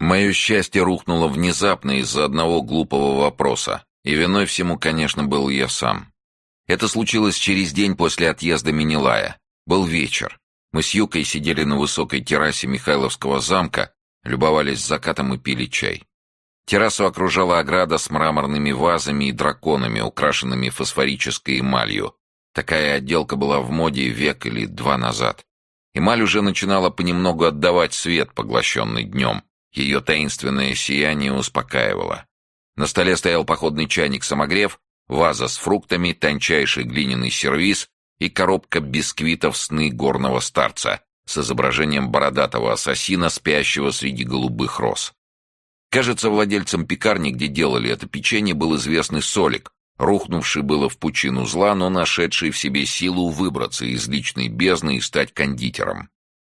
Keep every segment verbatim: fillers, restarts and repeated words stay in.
Мое счастье рухнуло внезапно из-за одного глупого вопроса, и виной всему, конечно, был я сам. Это случилось через день после отъезда Менелая. Был вечер. Мы с Юкой сидели на высокой террасе Михайловского замка, любовались закатом и пили чай. Террасу окружала ограда с мраморными вазами и драконами, украшенными фосфорической эмалью. Такая отделка была в моде век или два назад. Эмаль уже начинала понемногу отдавать свет, поглощенный днем. Ее таинственное сияние успокаивало. На столе стоял походный чайник-самогрев, ваза с фруктами, тончайший глиняный сервиз и коробка бисквитов «Сны горного старца» с изображением бородатого ассасина, спящего среди голубых роз. Кажется, владельцем пекарни, где делали это печенье, был известный Солик, рухнувший было в пучину зла, но нашедший в себе силу выбраться из личной бездны и стать кондитером.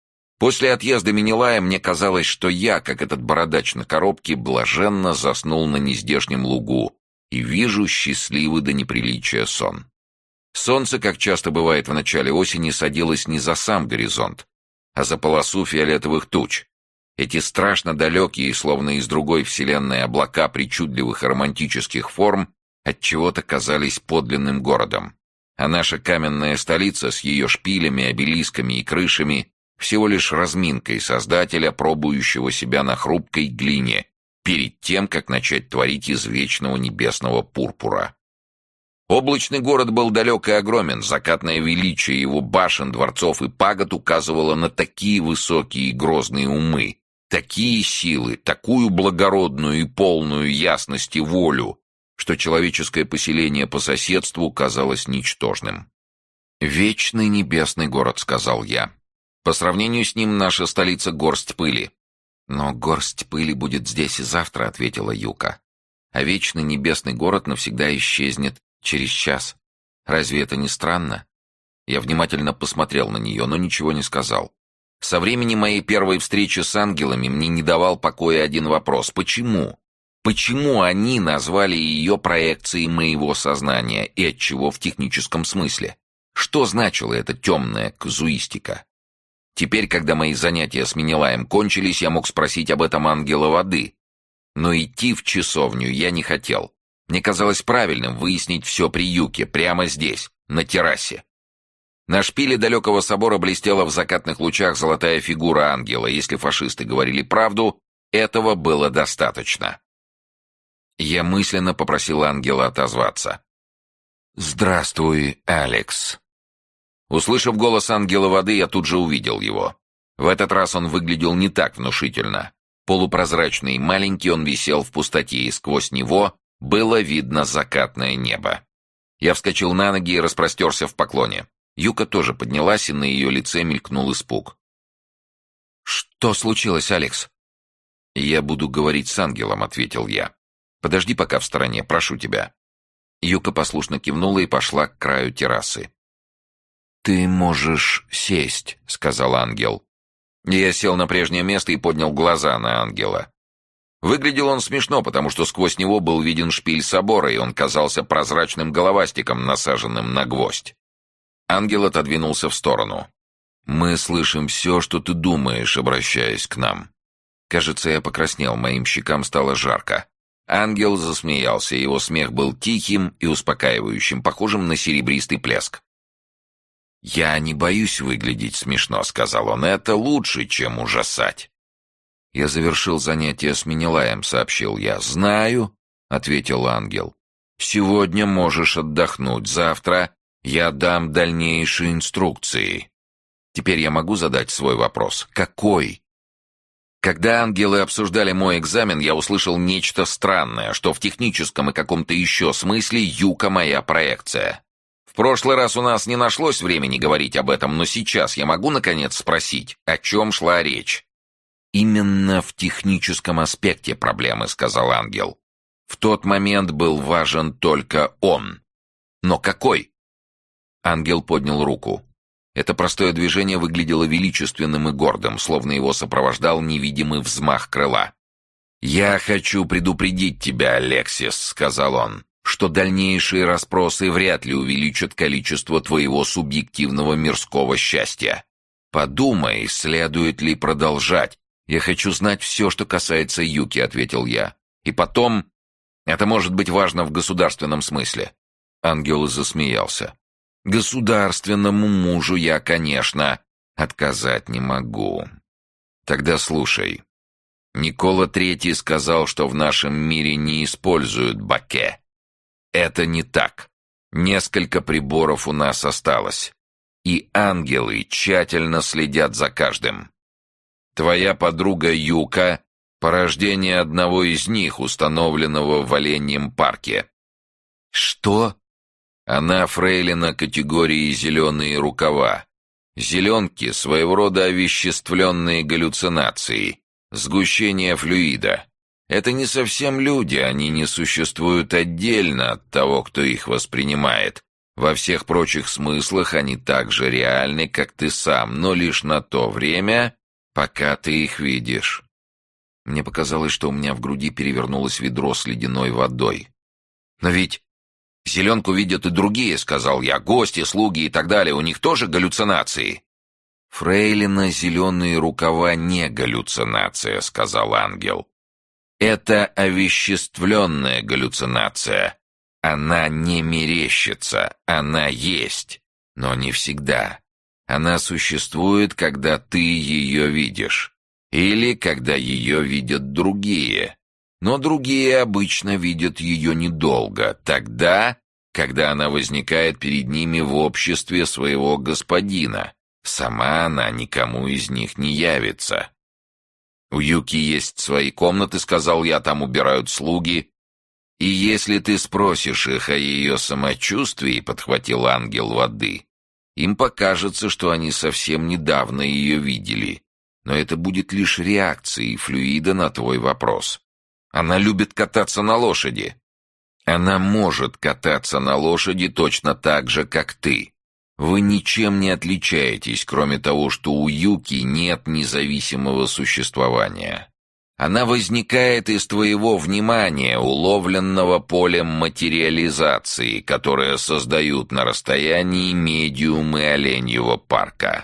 После отъезда Менелая мне казалось, что я, как этот бородач на коробке, блаженно заснул на нездешнем лугу и вижу счастливый до неприличия сон. Солнце, как часто бывает в начале осени, садилось не за сам горизонт, а за полосу фиолетовых туч. Эти страшно далекие, словно из другой вселенной, облака причудливых и романтических форм отчего-то казались подлинным городом. А наша каменная столица с ее шпилями, обелисками и крышами всего лишь разминкой создателя, пробующего себя на хрупкой глине, перед тем, как начать творить из вечного небесного пурпура. Облачный город был далек и огромен, закатное величие его башен, дворцов и пагод указывало на такие высокие и грозные умы, такие силы, такую благородную и полную ясности волю, что человеческое поселение по соседству казалось ничтожным. «Вечный небесный город», — сказал я. «По сравнению с ним наша столица — горсть пыли». «Но горсть пыли будет здесь и завтра», — ответила Юка. «А вечный небесный город навсегда исчезнет через час. Разве это не странно?» Я внимательно посмотрел на нее, но ничего не сказал. Со времени моей первой встречи с ангелами мне не давал покоя один вопрос. Почему? Почему они назвали ее проекцией моего сознания, и отчего в техническом смысле? Что значила эта темная казуистика? Теперь, когда мои занятия с Менелаем кончились, я мог спросить об этом ангела воды. Но идти в часовню я не хотел. Мне казалось правильным выяснить все при Юке, прямо здесь, на террасе. На шпиле далекого собора блестела в закатных лучах золотая фигура ангела. Если фашисты говорили правду, этого было достаточно. Я мысленно попросил ангела отозваться. «Здравствуй, Алекс». Услышав голос ангела воды, я тут же увидел его. В этот раз он выглядел не так внушительно. Полупрозрачный и маленький, он висел в пустоте, и сквозь него было видно закатное небо. Я вскочил на ноги и распростерся в поклоне. Юка тоже поднялась, и на ее лице мелькнул испуг. «Что случилось, Алекс?» «Я буду говорить с ангелом», — ответил я. «Подожди пока в стороне, прошу тебя». Юка послушно кивнула и пошла к краю террасы. «Ты можешь сесть», — сказал ангел. Я сел на прежнее место и поднял глаза на ангела. Выглядел он смешно, потому что сквозь него был виден шпиль собора, и он казался прозрачным головастиком, насаженным на гвоздь. Ангел отодвинулся в сторону. «Мы слышим все, что ты думаешь, обращаясь к нам». Кажется, я покраснел, моим щекам стало жарко. Ангел засмеялся, его смех был тихим и успокаивающим, похожим на серебристый плеск. «Я не боюсь выглядеть смешно», — сказал он, — «это лучше, чем ужасать». «Я завершил занятие с Менелаем», — сообщил я. «Знаю», — ответил ангел. «Сегодня можешь отдохнуть, завтра я дам дальнейшие инструкции». Теперь я могу задать свой вопрос. Какой? Когда ангелы обсуждали мой экзамен, я услышал нечто странное, что в техническом и каком-то еще смысле Юка моя проекция. В прошлый раз у нас не нашлось времени говорить об этом, но сейчас я могу, наконец, спросить, о чем шла речь? «Именно в техническом аспекте проблемы», — сказал ангел. «В тот момент был важен только он». «Но какой?» Ангел поднял руку. Это простое движение выглядело величественным и гордым, словно его сопровождал невидимый взмах крыла. «Я хочу предупредить тебя, Алексис», — сказал он, «что дальнейшие расспросы вряд ли увеличат количество твоего субъективного мирского счастья. Подумай, следует ли продолжать, «Я хочу знать все, что касается Юки», — ответил я. «И потом, это может быть важно в государственном смысле». Ангел засмеялся. «Государственному мужу я, конечно, отказать не могу. Тогда слушай. Никола Третий сказал, что в нашем мире не используют баке. Это не так. Несколько приборов у нас осталось. И ангелы тщательно следят за каждым. Твоя подруга Юка — порождение одного из них, установленного в Оленьем парке». «Что?» «Она фрейлина категории «зеленые рукава». Зеленки — своего рода овеществленные галлюцинации, сгущение флюида. Это не совсем люди, они не существуют отдельно от того, кто их воспринимает. Во всех прочих смыслах они так же реальны, как ты сам, но лишь на то время, пока ты их видишь». Мне показалось, что у меня в груди перевернулось ведро с ледяной водой. «Но ведь зеленку видят и другие», — сказал я, — «гости, слуги и так далее, у них тоже галлюцинации». «Фрейлина зеленые рукава не галлюцинация», — сказал ангел. «Это овеществленная галлюцинация. Она не мерещится, она есть, но не всегда. Она существует, когда ты ее видишь, или когда ее видят другие. Но другие обычно видят ее недолго, тогда, когда она возникает перед ними в обществе своего господина. Сама она никому из них не явится. «У Юки есть свои комнаты», — сказал я, — «там убирают слуги. И если ты спросишь их о ее самочувствии», — подхватил ангел воды, — «им покажется, что они совсем недавно ее видели. Но это будет лишь реакцией флюида на твой вопрос. Она любит кататься на лошади. Она может кататься на лошади точно так же, как ты. Вы ничем не отличаетесь, кроме того, что у Юки нет независимого существования. Она возникает из твоего внимания, уловленного полем материализации, которое создают на расстоянии медиумы Оленьего парка.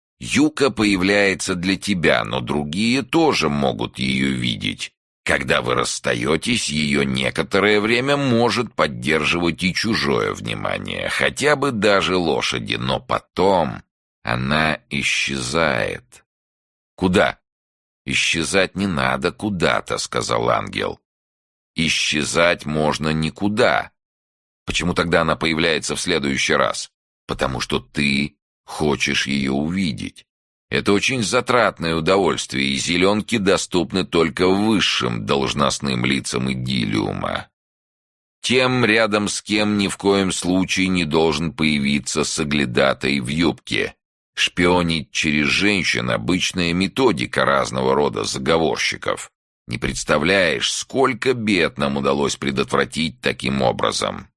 Юка появляется для тебя, но другие тоже могут ее видеть. Когда вы расстаетесь, ее некоторое время может поддерживать и чужое внимание, хотя бы даже лошади, но потом она исчезает». «Куда?» «Исчезать не надо куда-то», — сказал ангел. «Исчезать можно никуда». «Почему тогда она появляется в следующий раз?» «Потому что ты хочешь ее увидеть. Это очень затратное удовольствие, и зеленки доступны только высшим должностным лицам идиллиума. Тем, рядом с кем ни в коем случае не должен появиться соглядатай в юбке. Шпионить через женщин — обычная методика разного рода заговорщиков. Не представляешь, сколько бед нам удалось предотвратить таким образом».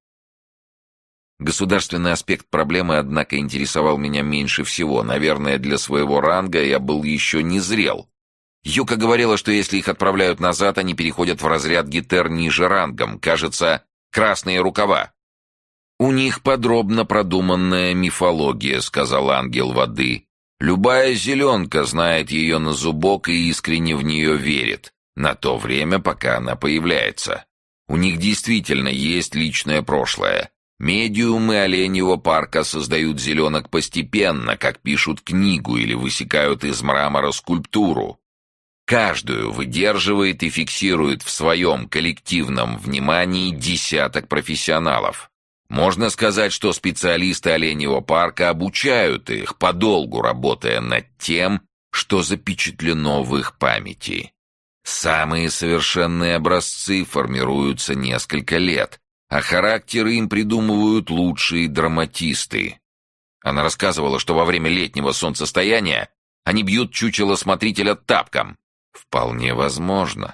Государственный аспект проблемы, однако, интересовал меня меньше всего. Наверное, для своего ранга я был еще не зрел. Юка говорила, что если их отправляют назад, они переходят в разряд гетер ниже рангом. Кажется, красные рукава. «У них подробно продуманная мифология», — сказал ангел воды. «Любая зеленка знает ее на зубок и искренне в нее верит, на то время, пока она появляется. У них действительно есть личное прошлое. Медиумы Оленьего парка создают зеленок постепенно, как пишут книгу или высекают из мрамора скульптуру. Каждую выдерживает и фиксирует в своем коллективном внимании десяток профессионалов. Можно сказать, что специалисты Оленьего парка обучают их, подолгу работая над тем, что запечатлено в их памяти. Самые совершенные образцы формируются несколько лет, а характеры им придумывают лучшие драматисты. Она рассказывала, что во время летнего солнцестояния они бьют чучело смотрителя тапком. Вполне возможно.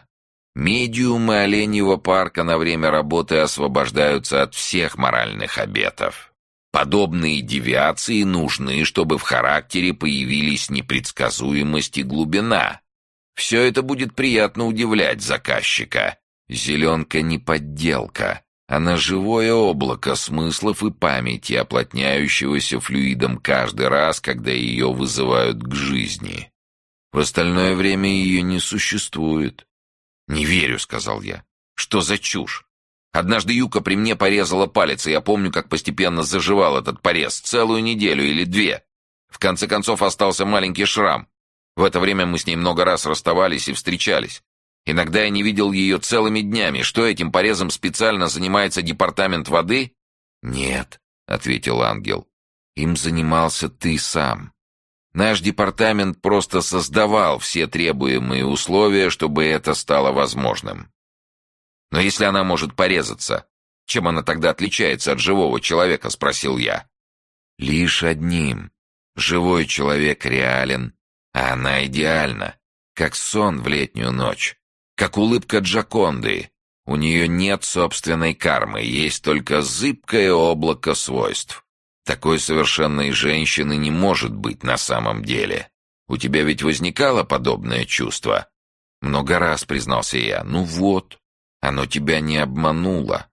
Медиумы Оленьего парка на время работы освобождаются от всех моральных обетов. Подобные девиации нужны, чтобы в характере появились непредсказуемость и глубина. Все это будет приятно удивлять заказчика. Зеленка не подделка. Она живое облако смыслов и памяти, оплотняющегося флюидом каждый раз, когда ее вызывают к жизни. В остальное время ее не существует». «Не верю», — сказал я. «Что за чушь? Однажды Юка при мне порезала палец, и я помню, как постепенно заживал этот порез. Целую неделю или две. В конце концов остался маленький шрам. В это время мы с ней много раз расставались и встречались. Иногда я не видел ее целыми днями. Что, этим порезом специально занимается департамент воды?» «Нет», — ответил ангел. «Им занимался ты сам. Наш департамент просто создавал все требуемые условия, чтобы это стало возможным. Но если она может порезаться, чем она тогда отличается от живого человека?» — спросил я. «Лишь одним. Живой человек реален, а она идеальна, как сон в летнюю ночь, как улыбка Джоконды. У нее нет собственной кармы, есть только зыбкое облако свойств. Такой совершенной женщины не может быть на самом деле. У тебя ведь возникало подобное чувство?» «Много раз», — признался я. «Ну вот, оно тебя не обмануло».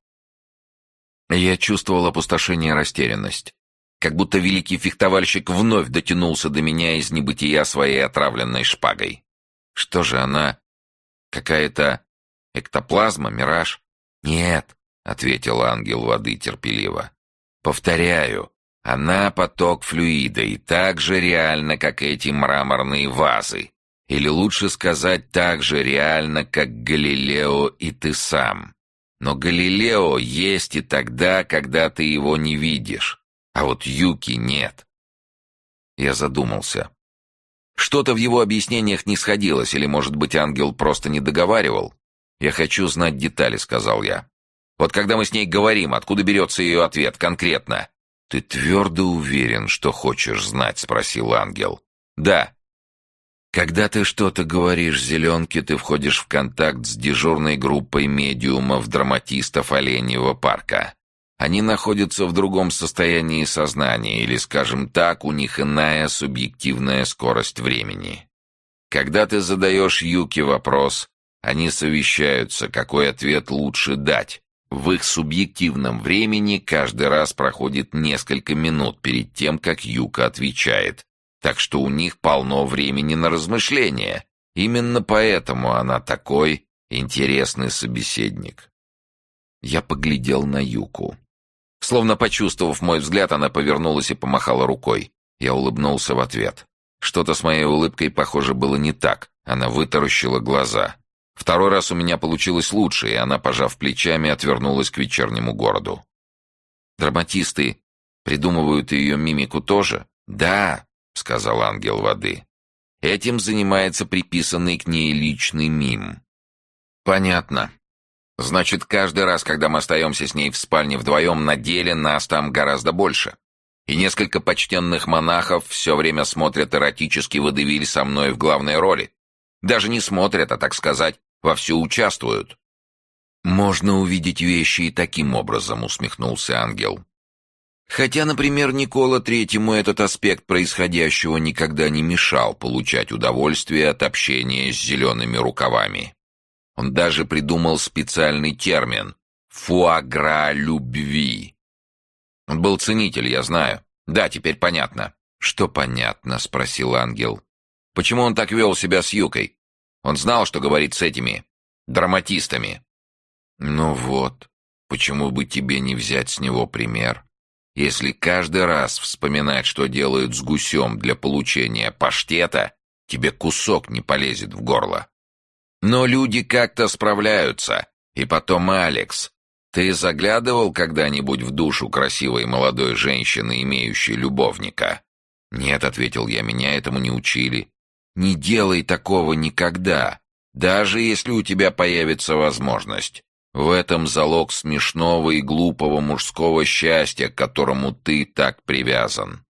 Я чувствовал опустошение и растерянность. Как будто великий фехтовальщик вновь дотянулся до меня из небытия своей отравленной шпагой. Что же она? Какая-то эктоплазма, мираж? «Нет», — ответил ангел воды терпеливо. «Повторяю, она поток флюида и так же реальна, как эти мраморные вазы. Или лучше сказать, так же реально, как Галилео и ты сам. Но Галилео есть и тогда, когда ты его не видишь. А вот Юки нет». Я задумался. Что-то в его объяснениях не сходилось, или, может быть, ангел просто не договаривал. «Я хочу знать детали», — сказал я. «Вот когда мы с ней говорим, откуда берется ее ответ конкретно?» «Ты твердо уверен, что хочешь знать?» — спросил ангел. «Да». «Когда ты что-то говоришь зеленке, ты входишь в контакт с дежурной группой медиумов-драматистов Оленьего парка. Они находятся в другом состоянии сознания, или, скажем так, у них иная субъективная скорость времени. Когда ты задаешь Юке вопрос, они совещаются, какой ответ лучше дать. В их субъективном времени каждый раз проходит несколько минут перед тем, как Юка отвечает. Так что у них полно времени на размышления. Именно поэтому она такой интересный собеседник». Я поглядел на Юку. Словно почувствовав мой взгляд, она повернулась и помахала рукой. Я улыбнулся в ответ. Что-то с моей улыбкой, похоже, было не так. Она вытаращила глаза. Второй раз у меня получилось лучше, и она, пожав плечами, отвернулась к вечернему городу. «Драматисты придумывают ее мимику тоже?» «Да», — сказал ангел воды. «Этим занимается приписанный к ней личный мим». «Понятно. Значит, каждый раз, когда мы остаемся с ней в спальне вдвоем, на деле нас там гораздо больше. И несколько почтенных монахов все время смотрят эротический водевиль со мной в главной роли. Даже не смотрят, а, так сказать, вовсю участвуют». «Можно увидеть вещи и таким образом», — усмехнулся ангел. «Хотя, например, Никола Третьему этот аспект происходящего никогда не мешал получать удовольствие от общения с зелеными рукавами. Он даже придумал специальный термин «фуагра любви». Он был ценитель, я знаю. Да, теперь понятно». «Что понятно?» — спросил ангел. «Почему он так вел себя с Юкой? Он знал, что говорит с этими драматистами». «Ну вот, почему бы тебе не взять с него пример? Если каждый раз вспоминать, что делают с гусем для получения паштета, тебе кусок не полезет в горло. Но люди как-то справляются. И потом, Алекс, ты заглядывал когда-нибудь в душу красивой молодой женщины, имеющей любовника?» «Нет», — ответил я, — «меня этому не учили». «Не делай такого никогда, даже если у тебя появится возможность. В этом залог смешного и глупого мужского счастья, к которому ты так привязан».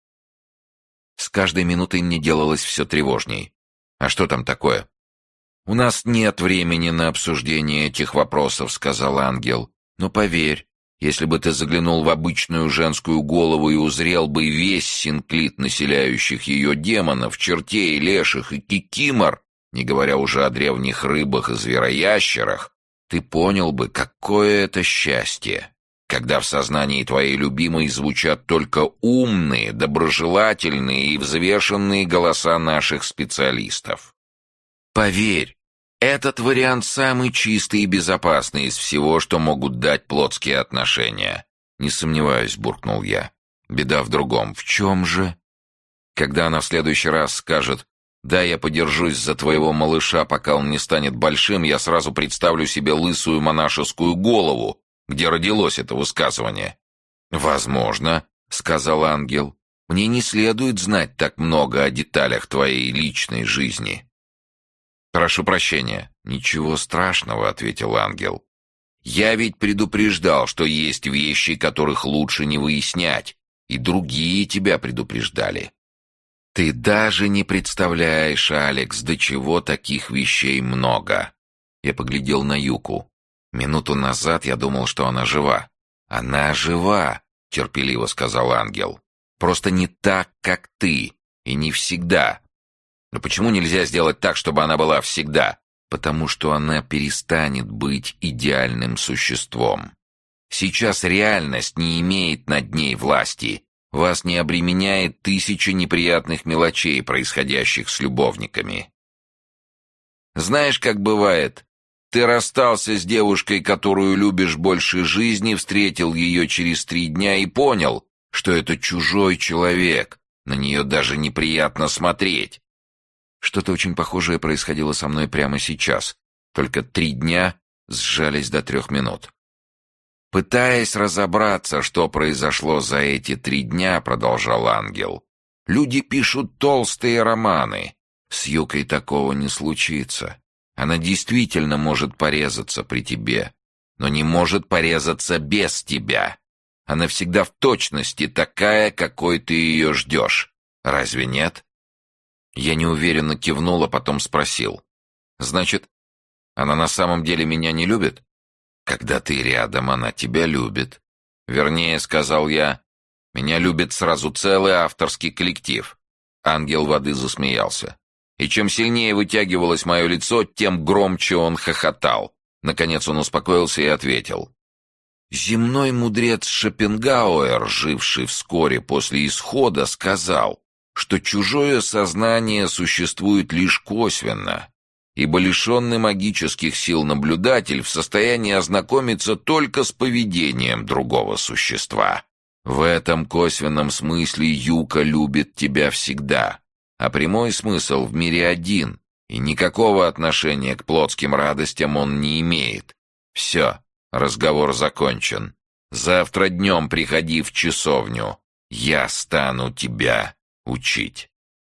С каждой минутой мне делалось все тревожней. «А что там такое?» «У нас нет времени на обсуждение этих вопросов», — сказал ангел. «Но поверь, если бы ты заглянул в обычную женскую голову и узрел бы весь синклит населяющих ее демонов, чертей, леших и кикимор, не говоря уже о древних рыбах и звероящерах, ты понял бы, какое это счастье, когда в сознании твоей любимой звучат только умные, доброжелательные и взвешенные голоса наших специалистов. Поверь, этот вариант самый чистый и безопасный из всего, что могут дать плотские отношения. Не сомневаюсь, буркнул я. Беда в другом. В чем же? Когда она в следующий раз скажет: «Да, я подержусь за твоего малыша, пока он не станет большим», я сразу представлю себе лысую монашескую голову, где родилось это высказывание. «Возможно», — сказал ангел, — «мне не следует знать так много о деталях твоей личной жизни». «Прошу прощения». «Ничего страшного», — ответил ангел. «Я ведь предупреждал, что есть вещи, которых лучше не выяснять, и другие тебя предупреждали. Ты даже не представляешь, Алекс, до чего таких вещей много». Я поглядел на Юку. Минуту назад я думал, что она жива. «Она жива», — терпеливо сказал ангел. «Просто не так, как ты, и не всегда». «Но почему нельзя сделать так, чтобы она была всегда?» «Потому что она перестанет быть идеальным существом. Сейчас реальность не имеет над ней власти. Вас не обременяет тысяча неприятных мелочей, происходящих с любовниками. Знаешь, как бывает, ты расстался с девушкой, которую любишь больше жизни, встретил ее через три дня и понял, что это чужой человек, на нее даже неприятно смотреть. Что-то очень похожее происходило со мной прямо сейчас, только три дня сжались до трех минут. Пытаясь разобраться, что произошло за эти три дня, продолжал ангел, люди пишут толстые романы. С Юкой такого не случится. Она действительно может порезаться при тебе, но не может порезаться без тебя. Она всегда в точности такая, какой ты ее ждешь. Разве нет? Я неуверенно кивнул, а потом спросил. Значит, она на самом деле меня не любит? Когда ты рядом, она тебя любит. Вернее, сказал я, меня любит сразу целый авторский коллектив. Ангел воды засмеялся. И чем сильнее вытягивалось мое лицо, тем громче он хохотал. Наконец он успокоился и ответил. Земной мудрец Шопенгауэр, живший вскоре после исхода, сказал, что чужое сознание существует лишь косвенно, ибо лишенный магических сил наблюдатель в состоянии ознакомиться только с поведением другого существа. В этом косвенном смысле Юка любит тебя всегда, а прямой смысл в мире один, и никакого отношения к плотским радостям он не имеет. Все, разговор закончен. Завтра днем приходи в часовню, я стану тебя учить.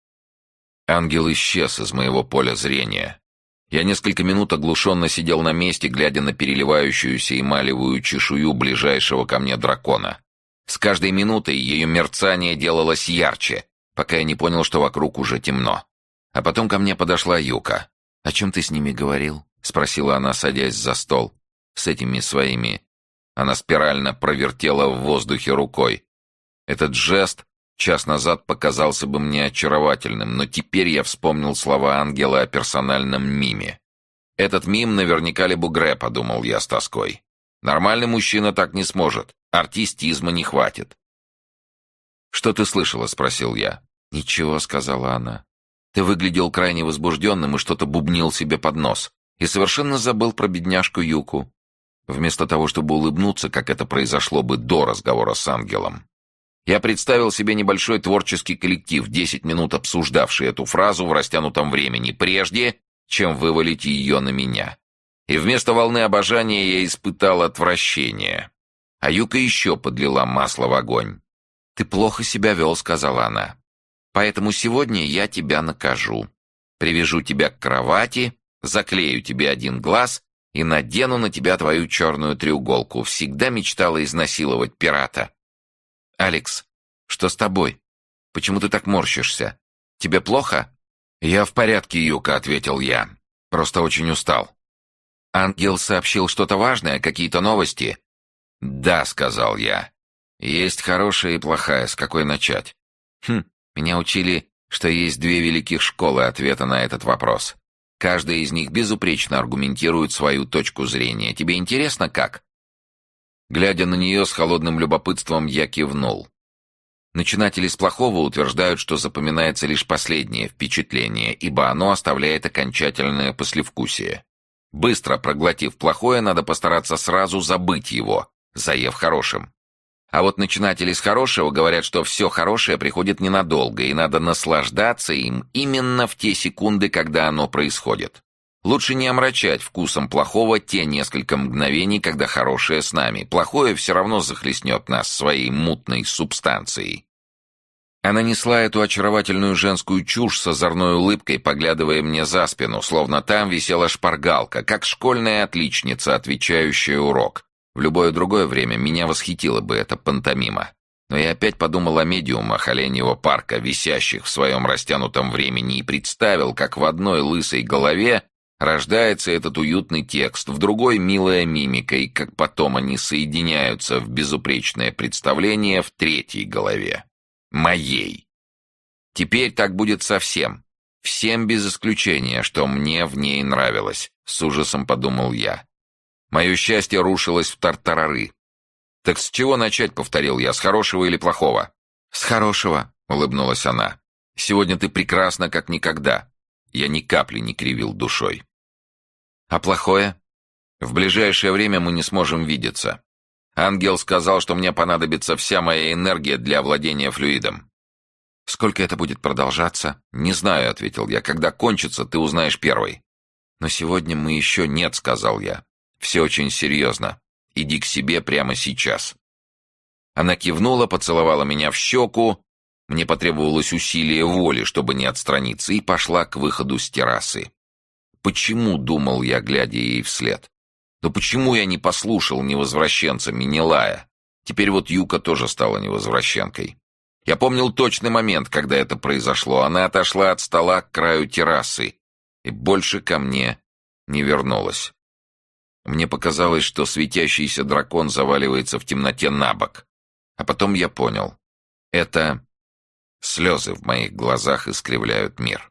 Ангел исчез из моего поля зрения. Я несколько минут оглушенно сидел на месте, глядя на переливающуюся эмалевую чешую ближайшего ко мне дракона. С каждой минутой ее мерцание делалось ярче, пока я не понял, что вокруг уже темно. А потом ко мне подошла Юка. «О чем ты с ними говорил?» — спросила она, садясь за стол. «С этими своими...» Она спирально провертела в воздухе рукой. Этот жест час назад показался бы мне очаровательным, но теперь я вспомнил слова ангела о персональном миме. «Этот мим наверняка Лебугре», — подумал я с тоской. «Нормальный мужчина так не сможет, артистизма не хватит». «Что ты слышала?» — спросил я. «Ничего», — сказала она. «Ты выглядел крайне возбужденным и что-то бубнил себе под нос, и совершенно забыл про бедняжку Юку». Вместо того, чтобы улыбнуться, как это произошло бы до разговора с ангелом, я представил себе небольшой творческий коллектив, десять минут обсуждавший эту фразу в растянутом времени, прежде чем вывалить ее на меня. И вместо волны обожания я испытал отвращение. А Юка еще подлила масло в огонь. «Ты плохо себя вел», — сказала она. «Поэтому сегодня я тебя накажу. Привяжу тебя к кровати, заклею тебе один глаз и надену на тебя твою черную треуголку. Всегда мечтала изнасиловать пирата». «Алекс, что с тобой? Почему ты так морщишься? Тебе плохо?» «Я в порядке, Юка», — ответил я. «Просто очень устал». «Ангел сообщил что-то важное, какие-то новости?» «Да», — сказал я. «Есть хорошая и плохая. С какой начать?» «Хм, меня учили, что есть две великих школы ответа на этот вопрос. Каждая из них безупречно аргументирует свою точку зрения. Тебе интересно, как?» Глядя на нее с холодным любопытством, я кивнул. Начинатели с плохого утверждают, что запоминается лишь последнее впечатление, ибо оно оставляет окончательное послевкусие. Быстро проглотив плохое, надо постараться сразу забыть его, заев хорошим. А вот начинатели с хорошего говорят, что все хорошее приходит ненадолго, и надо наслаждаться им именно в те секунды, когда оно происходит. Лучше не омрачать вкусом плохого те несколько мгновений, когда хорошее с нами. Плохое все равно захлестнет нас своей мутной субстанцией. Она несла эту очаровательную женскую чушь с озорной улыбкой, поглядывая мне за спину, словно там висела шпаргалка, как школьная отличница, отвечающая урок. В любое другое время меня восхитила бы эта пантомима. Но я опять подумал о медиумах Оленьего парка, висящих в своем растянутом времени, и представил, как в одной лысой голове рождается этот уютный текст, в другой — милая мимика, и как потом они соединяются в безупречное представление в третьей голове. Моей. Теперь так будет со всем. Всем без исключения, что мне в ней нравилось, с ужасом подумал я. Мое счастье рушилось в тартарары. «Так с чего начать?» — повторил я. «С хорошего или плохого?» «С хорошего», — улыбнулась она. «Сегодня ты прекрасна, как никогда». Я ни капли не кривил душой. «А плохое?» «В ближайшее время мы не сможем видеться. Ангел сказал, что мне понадобится вся моя энергия для овладения флюидом». «Сколько это будет продолжаться?» «Не знаю», — ответил я. «Когда кончится, ты узнаешь первый». «Но сегодня мы еще...» «Нет», — сказал я. «Все очень серьезно. Иди к себе прямо сейчас». Она кивнула, поцеловала меня в щеку. Мне потребовалось усилие воли, чтобы не отстраниться, и пошла к выходу с террасы. Почему, думал я, глядя ей вслед? Да почему я не послушал невозвращенца Менелая? Теперь вот Юка тоже стала невозвращенкой. Я помнил точный момент, когда это произошло. Она отошла от стола к краю террасы и больше ко мне не вернулась. Мне показалось, что светящийся дракон заваливается в темноте на бок. А потом я понял. Это слезы в моих глазах искривляют мир.